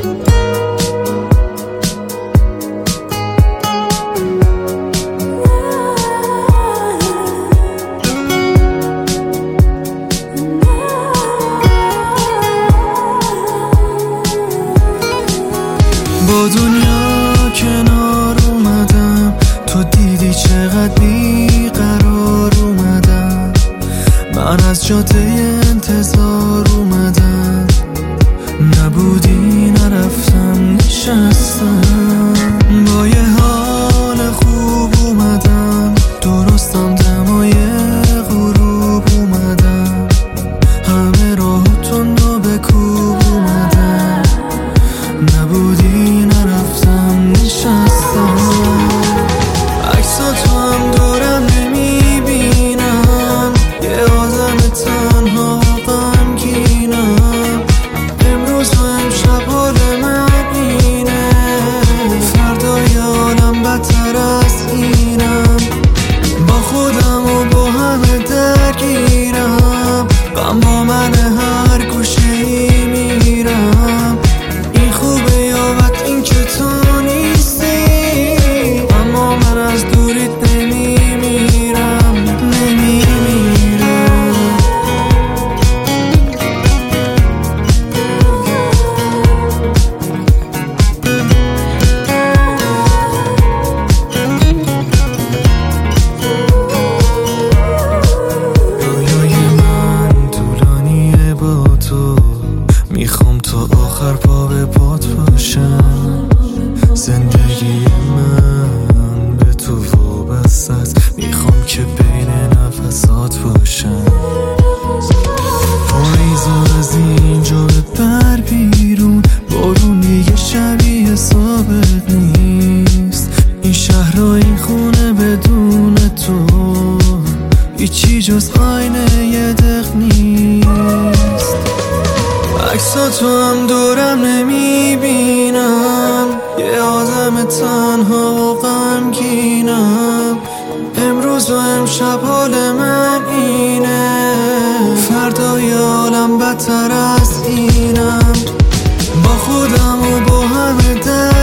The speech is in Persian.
با دنیا کنار اومدم، تو دیدی چقدر بیقرار اومدم. من از جاده انتظار اومدم، نبودی نرفتم نشستم. با یه حال خوب اومدم، درستم دمای غروب اومدم. همه راه تند و به کوب اومدم، نبودی نرفتم نشستم. عکساتو هم دورم نمیبینم، یه آدم تنها و غمگینم. امروز و امشب حال من اینه، فردای عالم بدتر از اینم. با خودم و با همه درگیرم، غم با من هر گوشه ای میرم. این خوبه یا بد این که تو نیستی، اما من از دوریت نمیمیرم، نمیمیرم. رویای من طولانیه با تو، میخوام تا آخر پا به پات باشم. زندگی من به تو وابسته است، میخوام که بین نفسات باشم. پاییزا از اینجا ببر بیرون، بارون دیگه شبیه ثابت نیست. این شهر و این خونه بدون تو هیچی جز آینه یه دق نیست. عکساتو هم دورم نمیبینم، یه آدم تنها و غمگینم. امروز و امشب حال من اینه، فردای عالم بدتر از اینم. با خودم و با همه